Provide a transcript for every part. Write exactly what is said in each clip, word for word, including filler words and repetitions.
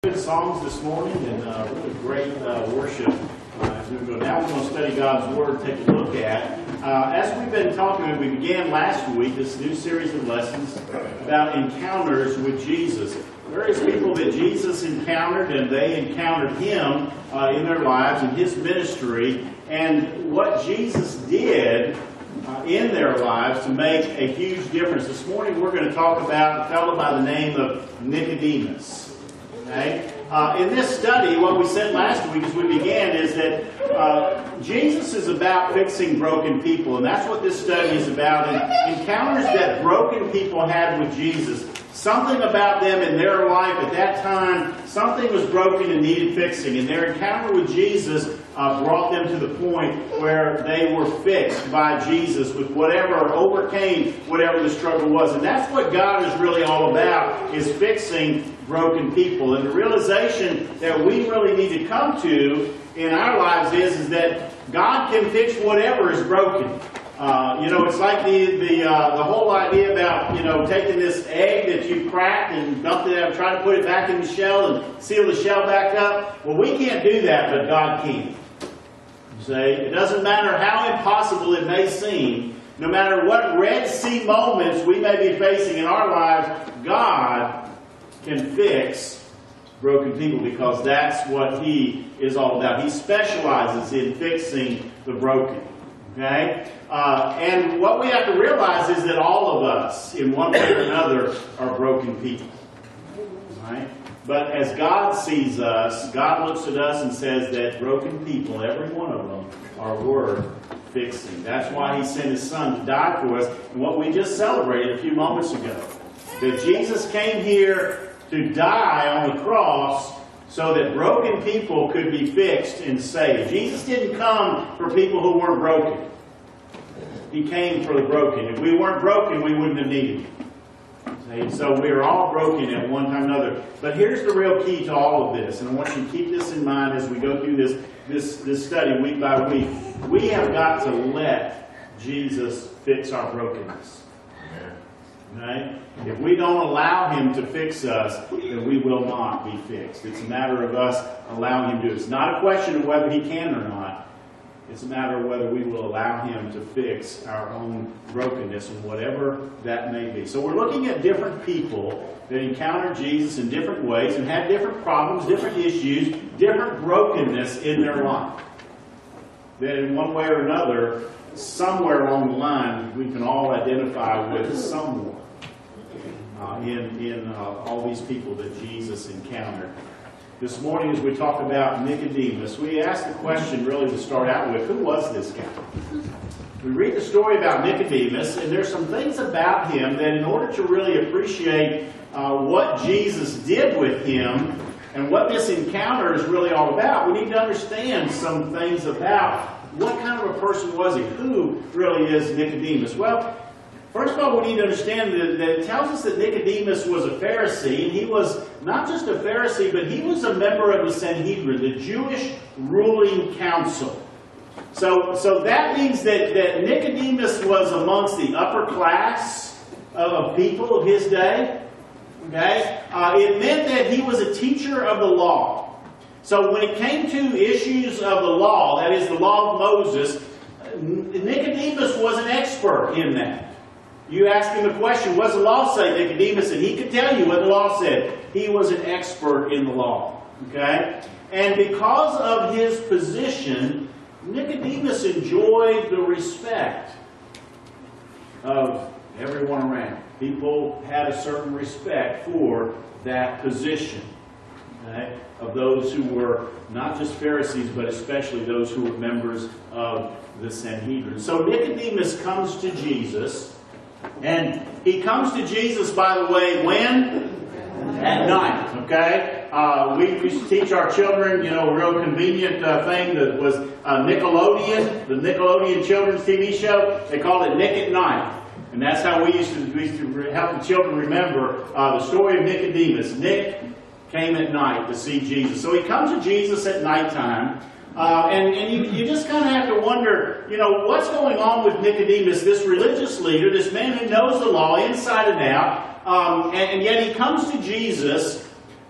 Good songs this morning and uh, really great uh, worship. Uh, as we go now, we're going to study God's Word, take a look at. Uh, as we've been talking, we began last week this new series of lessons about encounters with Jesus. Various people that Jesus encountered, and they encountered Him uh, in their lives and His ministry, and what Jesus did uh, in their lives to make a huge difference. This morning, we're going to talk about a fellow by the name of Nicodemus. Okay? Uh, in this study, what we said last week as we began is that uh, Jesus is about fixing broken people, and that's what this study is about. And encounters that broken people had with Jesus, something about them in their life at that time, something was broken and needed fixing, and their encounter with Jesus uh, brought them to the point where they were fixed by Jesus with whatever, or overcame whatever the struggle was. And that's what God is really all about, is fixing broken people. And the realization that we really need to come to in our lives is, is that God can fix whatever is broken. Uh, you know, it's like the the uh, the whole idea about, you know, taking this egg that you cracked and dumped it out, trying to put it back in the shell and seal the shell back up. Well, we can't do that, but God can. See, it doesn't matter how impossible it may seem. No matter what Red Sea moments we may be facing in our lives, God can fix broken people, because that's what He is all about. He specializes in fixing the broken. Okay? Uh, and what we have to realize is that all of us, in one way or another, are broken people. Right? But as God sees us, God looks at us and says that broken people, every one of them, are worth fixing. That's why He sent His Son to die for us. And what we just celebrated a few moments ago, that Jesus came here to die on the cross so that broken people could be fixed and saved. Jesus didn't come for people who weren't broken. He came for the broken. If we weren't broken, we wouldn't have needed Him. So we are all broken at one time or another. But here's the real key to all of this, and I want you to keep this in mind as we go through this, this, this study week by week. We have got to let Jesus fix our brokenness. Right? If we don't allow Him to fix us, then we will not be fixed. It's a matter of us allowing Him to do it. It's not a question of whether He can or not. It's a matter of whether we will allow Him to fix our own brokenness, and whatever that may be. So we're looking at different people that encounter Jesus in different ways and have different problems, different issues, different brokenness in their life. That in one way or another, somewhere along the line, we can all identify with someone uh, in, in uh, all these people that Jesus encountered. This morning, as we talk about Nicodemus, we ask the question really to start out with, who was this guy? We read the story about Nicodemus, and there's some things about him that in order to really appreciate uh, what Jesus did with him and what this encounter is really all about, we need to understand some things about what kind of a person was he? Who really is Nicodemus? Well, first of all, we need to understand that, that it tells us that Nicodemus was a Pharisee, and he was not just a Pharisee, but he was a member of the Sanhedrin, the Jewish ruling council. So, so that means that, that Nicodemus was amongst the upper class of people of his day. Okay? Uh, it meant that he was a teacher of the law. So when it came to issues of the law, that is the law of Moses, Nicodemus was an expert in that. You ask him a question, what does the law say, Nicodemus? And he could tell you what the law said. He was an expert in the law. Okay? And because of his position, Nicodemus enjoyed the respect of everyone around. People had a certain respect for that position. Okay? Of those who were not just Pharisees, but especially those who were members of the Sanhedrin. So Nicodemus comes to Jesus, and he comes to Jesus, by the way, when? At night, okay? Uh, we used to teach our children, you know, a real convenient uh, thing that was uh, Nickelodeon, the Nickelodeon children's T V show. They called it Nick at Night. And that's how we used to, we used to help the children remember uh, the story of Nicodemus. Nick came at night to see Jesus. So he comes to Jesus at nighttime. Uh, and and you, you just kind of have to wonder, you know, what's going on with Nicodemus, this religious leader, this man who knows the law inside and out, um, and, and yet he comes to Jesus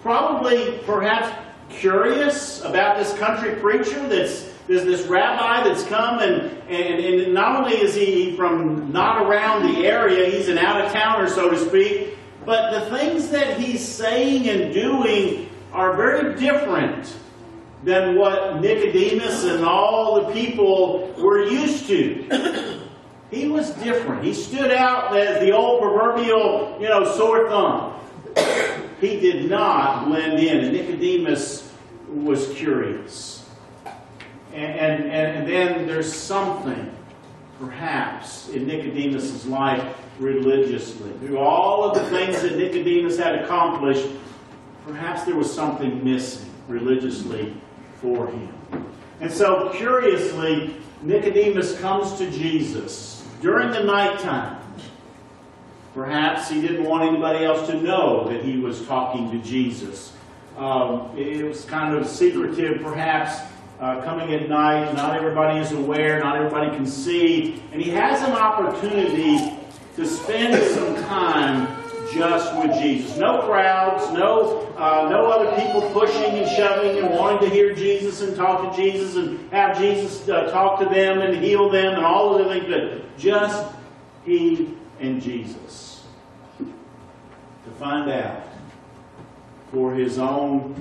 probably perhaps curious about this country preacher that's there's this rabbi that's come, and, and, and not only is he from not around the area, he's an out-of-towner, so to speak, but the things that he's saying and doing are very different than what Nicodemus and all the people were used to. He was different. He stood out as the old proverbial, you know, sore thumb. He did not blend in, and Nicodemus was curious. And, and, and then there's something, perhaps, in Nicodemus' life religiously. Through all of the things that Nicodemus had accomplished, perhaps there was something missing religiously for him. And so, curiously, Nicodemus comes to Jesus during the nighttime. Perhaps he didn't want anybody else to know that he was talking to Jesus. Um, it was kind of secretive, perhaps. Uh, coming at night, not everybody is aware, not everybody can see, and he has an opportunity to spend some time just with Jesus. No crowds, no, uh, no other people pushing and shoving and wanting to hear Jesus and talk to Jesus and have Jesus uh, talk to them and heal them and all of the things, but just he and Jesus. To find out for his own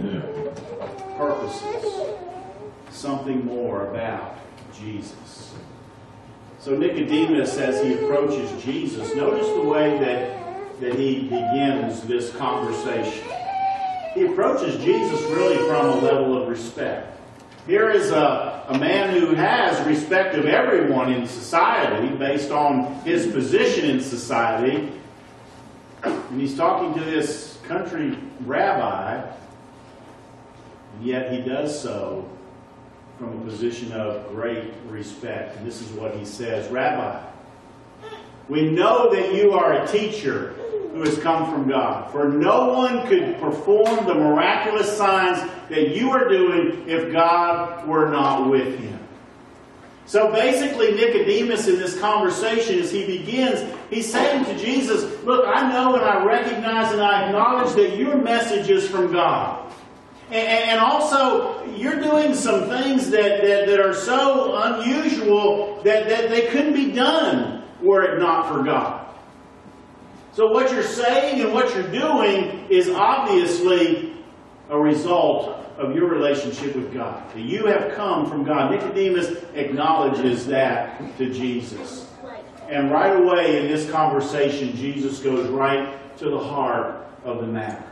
purposes something more about Jesus. So Nicodemus, as he approaches Jesus, notice the way that, that he begins this conversation. He approaches Jesus really from a level of respect. Here is a, a man who has respect of everyone in society based on his position in society. And he's talking to this country rabbi, and yet he does so from a position of great respect. And this is what he says, Rabbi, we know that you are a teacher who has come from God, for no one could perform the miraculous signs that you are doing if God were not with him. So basically, Nicodemus in this conversation, as he begins, he's saying to Jesus, look, I know and I recognize and I acknowledge that your message is from God. And also, you're doing some things that, that, that are so unusual that, that they couldn't be done were it not for God. So what you're saying and what you're doing is obviously a result of your relationship with God. That you have come from God. Nicodemus acknowledges that to Jesus. And right away in this conversation, Jesus goes right to the heart of the matter.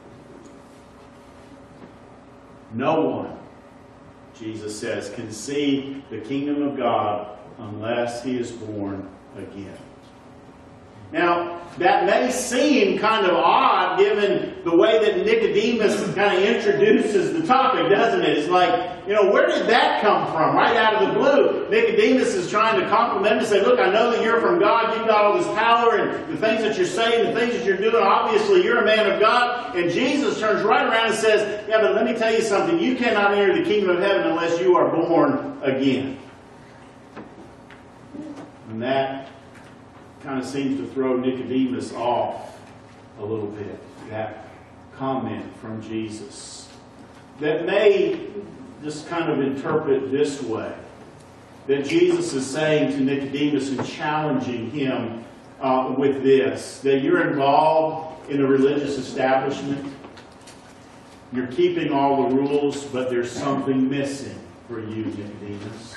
No one, Jesus says, can see the kingdom of God unless he is born again. Now, that may seem kind of odd given the way that Nicodemus kind of introduces the topic, doesn't it? It's like, you know, where did that come from? Right out of the blue. Nicodemus is trying to compliment and say, look, I know that you're from God. You've got all this power and the things that you're saying, the things that you're doing. Obviously, you're a man of God. And Jesus turns right around and says, yeah, but let me tell you something. You cannot enter the kingdom of heaven unless you are born again. And that kind of seems to throw Nicodemus off a little bit, that comment from Jesus. That may just kind of interpret this way, that Jesus is saying to Nicodemus and challenging him uh, with this, that you're involved in a religious establishment, you're keeping all the rules, but there's something missing for you, Nicodemus.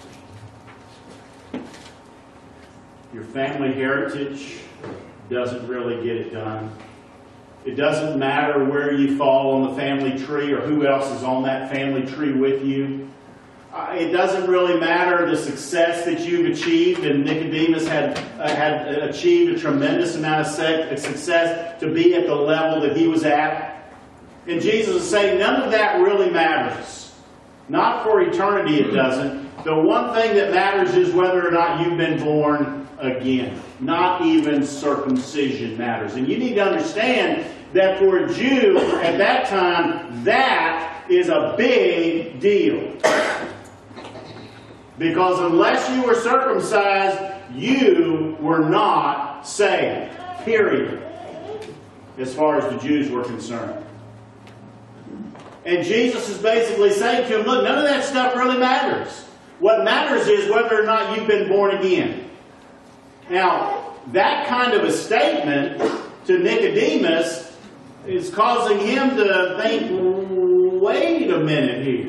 Your family heritage doesn't really get it done. It doesn't matter where you fall on the family tree or who else is on that family tree with you. Uh, it doesn't really matter the success that you've achieved, and Nicodemus had, uh, had achieved a tremendous amount of success to be at the level that he was at. And Jesus is saying none of that really matters. Not for eternity it doesn't. The one thing that matters is whether or not you've been born again. Not even circumcision matters. And you need to understand that for a Jew at that time, that is a big deal. Because unless you were circumcised, you were not saved. Period. As far as the Jews were concerned. And Jesus is basically saying to him, look, none of that stuff really matters. What matters is whether or not you've been born again. Now, that kind of a statement to Nicodemus is causing him to think, wait a minute here.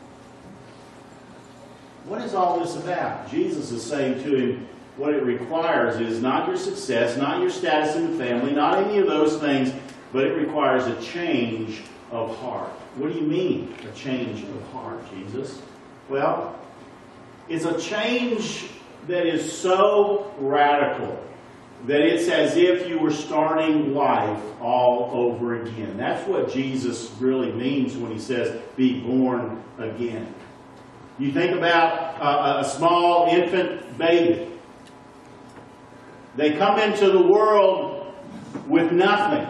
What is all this about? Jesus is saying to him, what it requires is not your success, not your status in the family, not any of those things, but it requires a change of heart. What do you mean, a change of heart, Jesus? Well, it's a change that is so radical that it's as if you were starting life all over again. That's what Jesus really means when he says, be born again. You think about a, a small infant baby. They come into the world with nothing.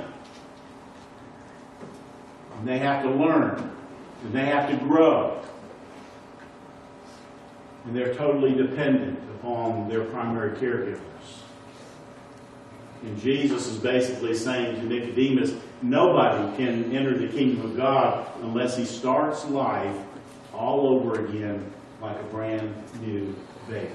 And they have to learn. And they have to grow. And they're totally dependent upon their primary caregivers. And Jesus is basically saying to Nicodemus, nobody can enter the kingdom of God unless he starts life all over again like a brand new baby.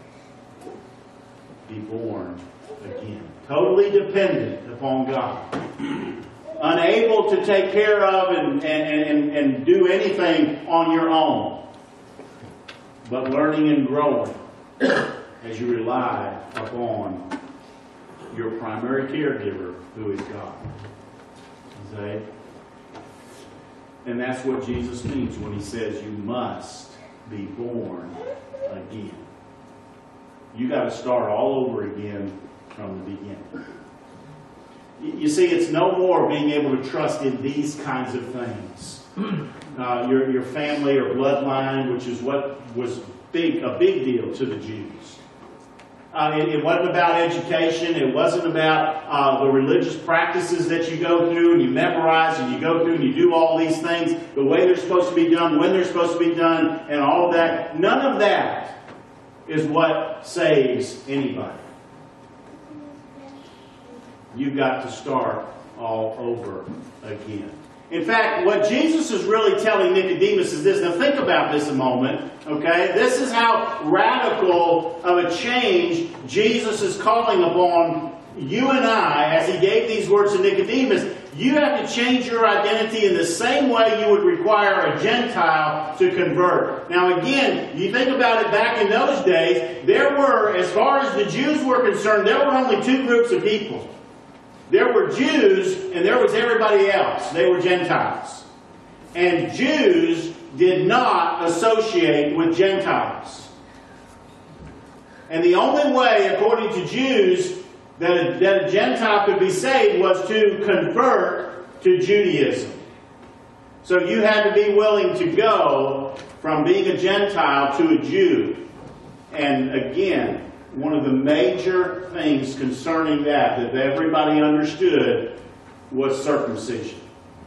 Be born again. Totally dependent upon God. Unable to take care of and, and, and, and do anything on your own. But learning and growing as you rely upon your primary caregiver, who is God. See? And that's what Jesus means when he says you must be born again. You got to start all over again from the beginning. You see, it's no more being able to trust in these kinds of things. Uh, your, your family or bloodline, which is what was big, a big deal to the Jews. Uh, it, it wasn't about education. It wasn't about uh, the religious practices that you go through and you memorize and you go through and you do all these things the way they're supposed to be done, when they're supposed to be done, and all of that. None of that is what saves anybody. You've got to start all over again. In fact, what Jesus is really telling Nicodemus is this. Now think about this a moment, okay? This is how radical of a change Jesus is calling upon you and I as he gave these words to Nicodemus. You have to change your identity in the same way you would require a Gentile to convert. Now again, you think about it back in those days, there were, as far as the Jews were concerned, there were only two groups of people. There were Jews and there was everybody else. They were Gentiles. And Jews did not associate with Gentiles. And the only way, according to Jews, that a, that a Gentile could be saved was to convert to Judaism. So you had to be willing to go from being a Gentile to a Jew. And again, one of the major things concerning that, that everybody understood, was circumcision.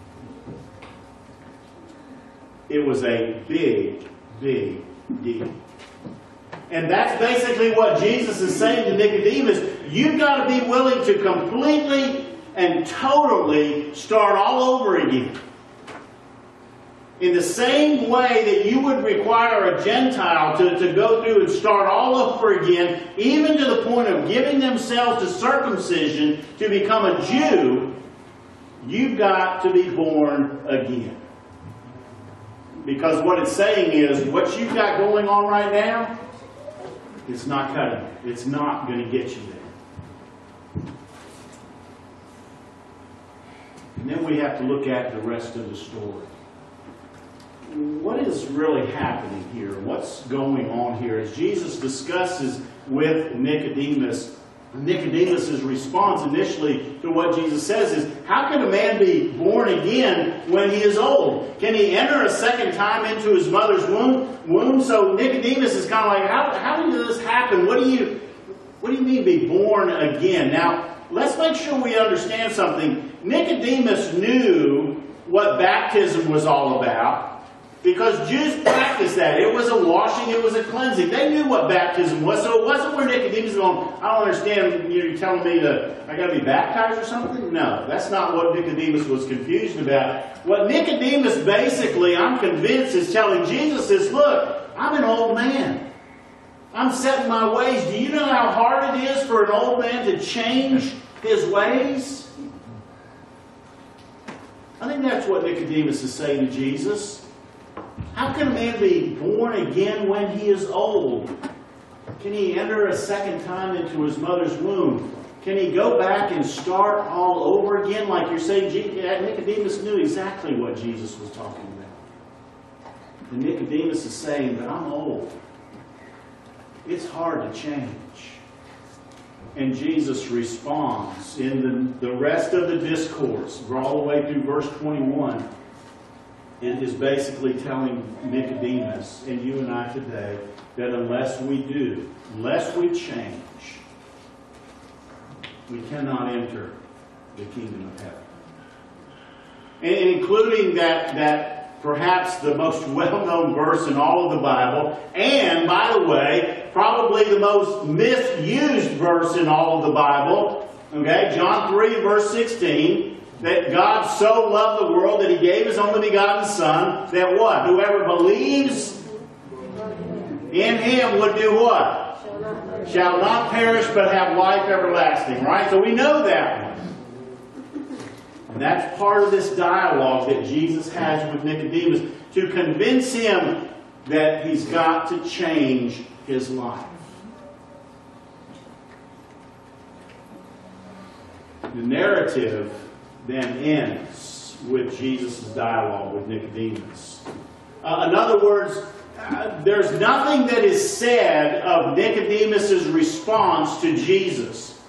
It was a big, big deal. And that's basically what Jesus is saying to Nicodemus. You've got to be willing to completely and totally start all over again. In the same way that you would require a Gentile to, to go through and start all over again, even to the point of giving themselves to circumcision to become a Jew, you've got to be born again. Because what it's saying is, what you've got going on right now, it's not cutting it. It's not going to get you there. And then we have to look at the rest of the story. What is really happening here? What's going on here? As Jesus discusses with Nicodemus, Nicodemus' response initially to what Jesus says is, how can a man be born again when he is old? Can he enter a second time into his mother's womb? womb? So Nicodemus is kind of like, how, how did this happen? What do you, what do you mean be born again? Now, let's make sure we understand something. Nicodemus knew what baptism was all about. Because Jews practiced that. It was a washing, it was a cleansing. They knew what baptism was, so it wasn't where Nicodemus was going, I don't understand, you're telling me that I got to be baptized or something? No, that's not what Nicodemus was confused about. What Nicodemus basically, I'm convinced, is telling Jesus is, look, I'm an old man. I'm set in my ways. Do you know how hard it is for an old man to change his ways? I think that's what Nicodemus is saying to Jesus. How can a man be born again when he is old? Can he enter a second time into his mother's womb? Can he go back and start all over again like you're saying? Nicodemus knew exactly what Jesus was talking about. And Nicodemus is saying, but I'm old. It's hard to change. And Jesus responds in the, the rest of the discourse, all the way through verse twenty-one. It is basically telling Nicodemus and you and I today that unless we do, unless we change, we cannot enter the kingdom of heaven. And including that, that perhaps the most well-known verse in all of the Bible, and by the way, probably the most misused verse in all of the Bible, okay, John three verse sixteen, that God so loved the world that He gave His only begotten Son, that what? Whoever believes in Him would do what? Shall not perish but have life everlasting. Right? So we know that one. And that's part of this dialogue that Jesus has with Nicodemus to convince him that he's got to change his life. The narrative then ends with Jesus' dialogue with Nicodemus. Uh, in other words, uh, there's nothing that is said of Nicodemus' response to Jesus.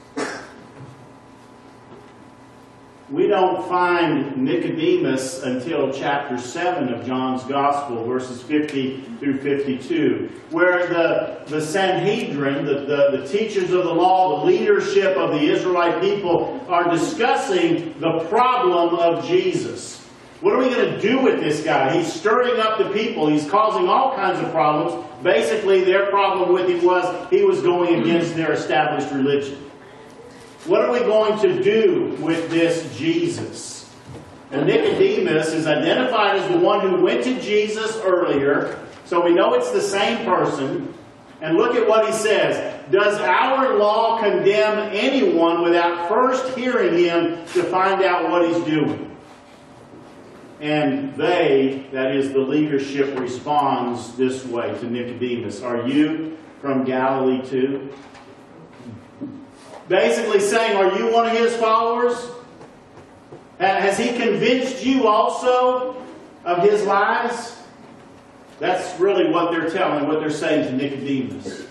We don't find Nicodemus until chapter seven of John's Gospel, verses fifty through fifty-two, where the, the Sanhedrin, the, the, the teachers of the law, the leadership of the Israelite people, are discussing the problem of Jesus. What are we going to do with this guy? He's stirring up the people. He's causing all kinds of problems. Basically, their problem with him was he was going against their established religion. What are we going to do with this Jesus? And Nicodemus is identified as the one who went to Jesus earlier, so we know it's the same person. And look at what he says. Does our law condemn anyone without first hearing him to find out what he's doing? And they, that is the leadership, responds this way to Nicodemus. Are you from Galilee too? Basically saying, are you one of his followers? Has he convinced you also of his lies? That's really what they're telling, what they're saying to Nicodemus.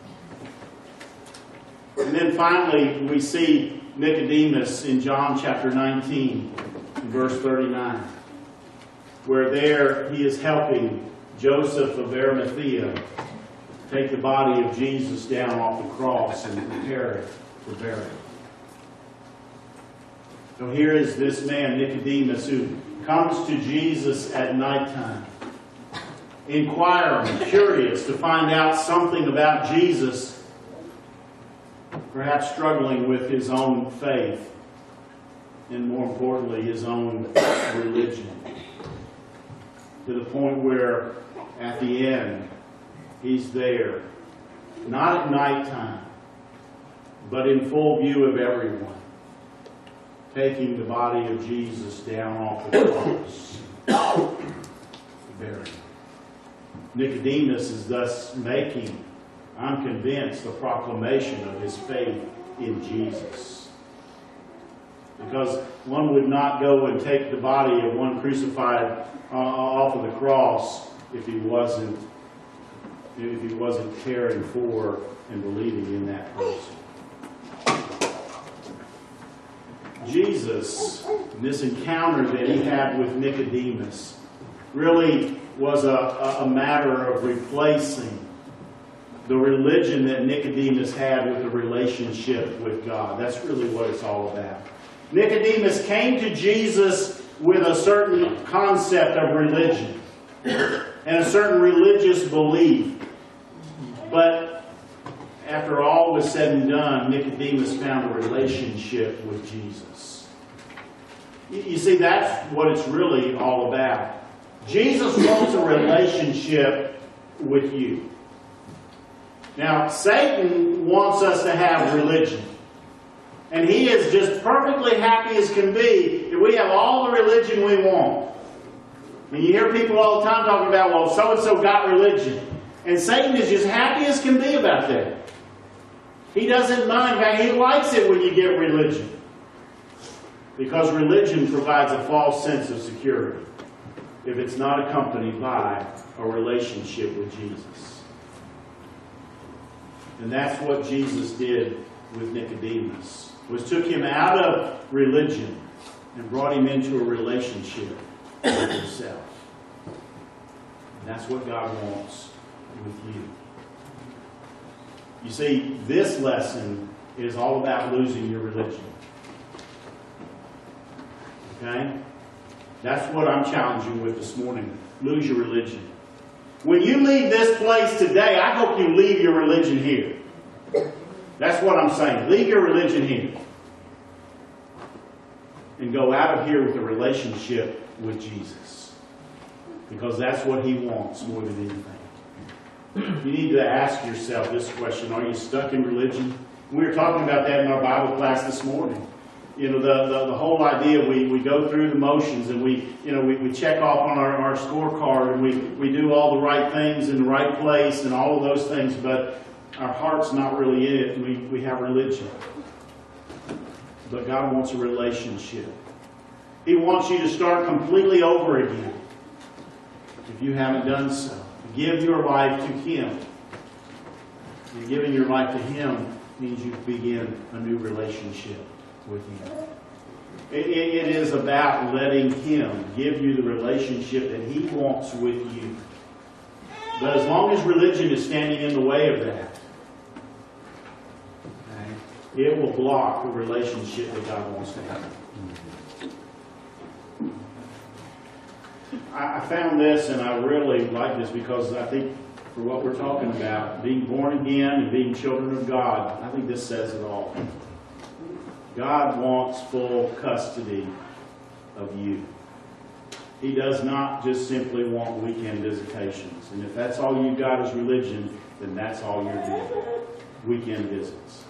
And then finally, we see Nicodemus in John chapter nineteen, verse thirty-nine, where there he is helping Joseph of Arimathea take the body of Jesus down off the cross and prepare it for burial. So here is this man, Nicodemus, who comes to Jesus at nighttime, inquiring, curious to find out something about Jesus, perhaps struggling with his own faith, and more importantly, his own religion. To the point where, at the end, he's there, not at nighttime, but in full view of everyone, taking the body of Jesus down off the cross to bury him. Nicodemus is thus making, I'm convinced, a proclamation of his faith in Jesus. Because one would not go and take the body of one crucified uh, off of the cross if he wasn't if he wasn't caring for and believing in that person. Jesus, this encounter that he had with Nicodemus, really was a, a matter of replacing the religion that Nicodemus had with a relationship with God. That's really what it's all about. Nicodemus came to Jesus with a certain concept of religion. and a certain religious belief. But after all was said and done, Nicodemus found a relationship with Jesus. You see, that's what it's really all about. Jesus wants a relationship with you. Now, Satan wants us to have religion. And he is just perfectly happy as can be that we have all the religion we want. And you hear people all the time talking about, well, so-and-so got religion. And Satan is just happy as can be about that. He doesn't mind. In fact, he likes it when you get religion. Because religion provides a false sense of security if it's not accompanied by a relationship with Jesus. And that's what Jesus did with Nicodemus, was took him out of religion and brought him into a relationship with himself. And that's what God wants with you. You see, this lesson is all about losing your religion. Okay? That's what I'm challenging you with this morning. Lose your religion. When you leave this place today, I hope you leave your religion here. That's what I'm saying. Leave your religion here. And go out of here with a relationship with Jesus. Because that's what He wants more than anything. You need to ask yourself this question. Are you stuck in religion? We were talking about that in our Bible class this morning. You know, the, the, the whole idea, we, we go through the motions and we, you know, we, we check off on our, our scorecard and we, we do all the right things in the right place and all of those things, but our heart's not really in it. We, we have religion. But God wants a relationship. He wants you to start completely over again. If you haven't done so, give your life to Him. And giving your life to Him means you begin a new relationship with Him. It, it, it is about letting Him give you the relationship that He wants with you. But as long as religion is standing in the way of that, okay, it will block the relationship that God wants to have. I, I found this, and I really like this because I think for what we're talking about, being born again and being children of God, I think this says it all. God wants full custody of you. He does not just simply want weekend visitations. And if that's all you've got is religion, then that's all you're doing. Weekend visits.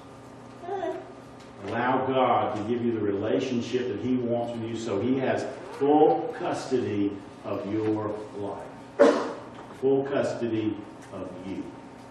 Allow God to give you the relationship that He wants with you so He has full custody of your life. Full custody of you.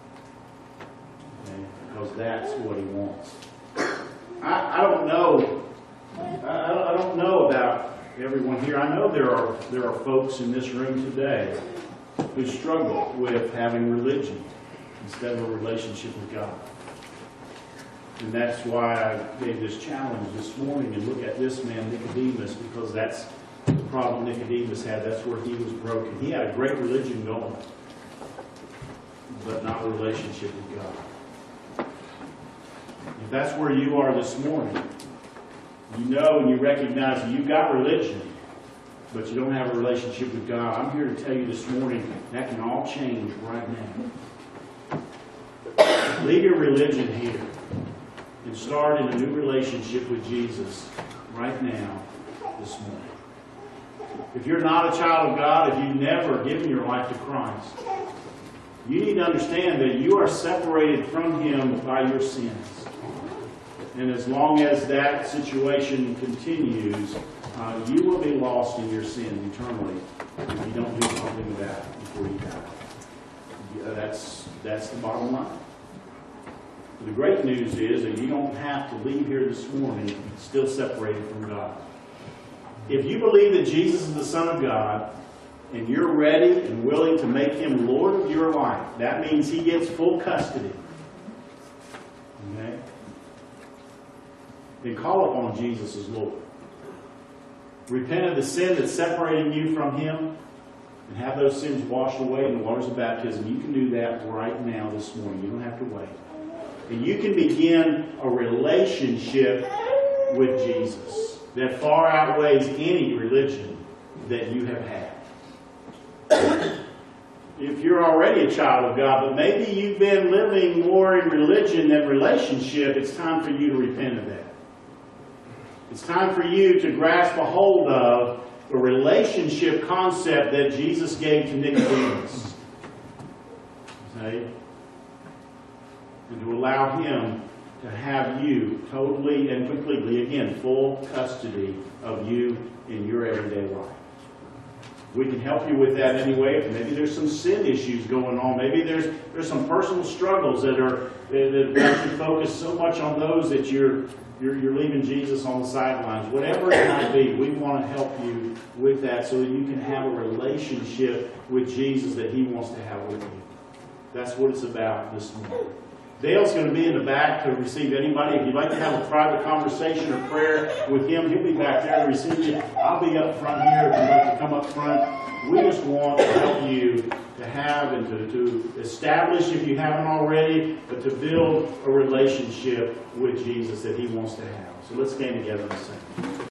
Okay? Because that's what He wants. I, I don't know. I, I don't know about everyone here. I know there are there are folks in this room today who struggle with having religion instead of a relationship with God. And that's why I gave this challenge this morning and look at this man, Nicodemus, because that's the problem Nicodemus had. That's where he was broken. He had a great religion going, but not a relationship with God. If that's where you are this morning, you know and you recognize that you've got religion, but you don't have a relationship with God, I'm here to tell you this morning that can all change right now. Leave your religion here and start in a new relationship with Jesus right now, this morning. If you're not a child of God, if you've never given your life to Christ, you need to understand that you are separated from Him by your sins. And as long as that situation continues, uh, you will be lost in your sin eternally if you don't do something about it before you die. Yeah, that's, that's the bottom line. The great news is that you don't have to leave here this morning still separated from God. If you believe that Jesus is the Son of God, and you're ready and willing to make Him Lord of your life, that means He gets full custody. Okay? Then call upon Jesus as Lord. Repent of the sin that's separating you from Him and have those sins washed away in the waters of baptism. You can do that right now this morning. You don't have to wait. And you can begin a relationship with Jesus that far outweighs any religion that you have had. if you're already a child of God, but maybe you've been living more in religion than relationship, it's time for you to repent of that. It's time for you to grasp a hold of the relationship concept that Jesus gave to Nicodemus. Okay? And to allow Him to have you totally and completely, again, full custody of you in your everyday life. We can help you with that anyway. If maybe there's some sin issues going on. Maybe there's there's some personal struggles that are that make you focus so much on those that you're you're you're leaving Jesus on the sidelines. Whatever it might be, we want to help you with that so that you can have a relationship with Jesus that He wants to have with you. That's what it's about this morning. Dale's going to be in the back to receive anybody. If you'd like to have a private conversation or prayer with him, he'll be back there to receive you. I'll be up front here if you'd like to come up front. We just want to help you to have and to, to establish, if you haven't already, but to build a relationship with Jesus that He wants to have. So let's stand together and sing.